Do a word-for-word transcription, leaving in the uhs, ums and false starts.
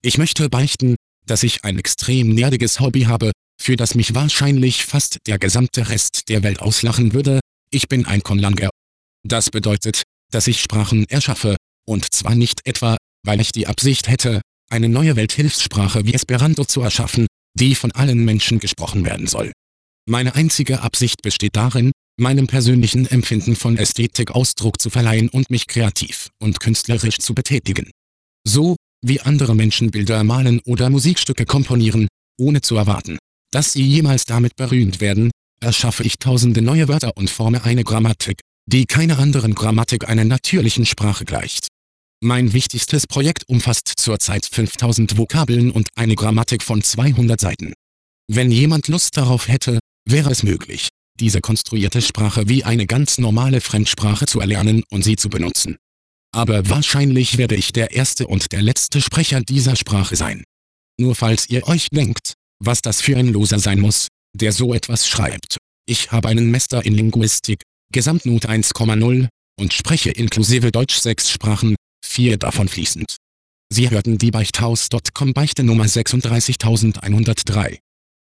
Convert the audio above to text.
Ich möchte beichten, dass ich ein extrem nerdiges Hobby habe, für das mich wahrscheinlich fast der gesamte Rest der Welt auslachen würde. Ich bin ein Conlanger. Das bedeutet, dass ich Sprachen erschaffe, und zwar nicht etwa, weil ich die Absicht hätte, eine neue Welthilfssprache wie Esperanto zu erschaffen, die von allen Menschen gesprochen werden soll. Meine einzige Absicht besteht darin, meinem persönlichen Empfinden von Ästhetik Ausdruck zu verleihen und mich kreativ und künstlerisch zu betätigen. So, wie andere Menschen Bilder malen oder Musikstücke komponieren, ohne zu erwarten, dass sie jemals damit berühmt werden, erschaffe ich tausende neue Wörter und forme eine Grammatik, die keiner anderen Grammatik einer natürlichen Sprache gleicht. Mein wichtigstes Projekt umfasst zurzeit fünftausend Vokabeln und eine Grammatik von zweihundert Seiten. Wenn jemand Lust darauf hätte, wäre es möglich, diese konstruierte Sprache wie eine ganz normale Fremdsprache zu erlernen und sie zu benutzen. Aber wahrscheinlich werde ich der erste und der letzte Sprecher dieser Sprache sein. Nur falls ihr euch denkt, was das für ein Loser sein muss, der so etwas schreibt. Ich habe einen Master in Linguistik, Gesamtnote eins Komma null, und spreche inklusive Deutsch sechs Sprachen, vier davon fließend. Sie hörten die Beichthaus Punkt com Beichte Nummer sechsunddreißigtausendeinhundertdrei.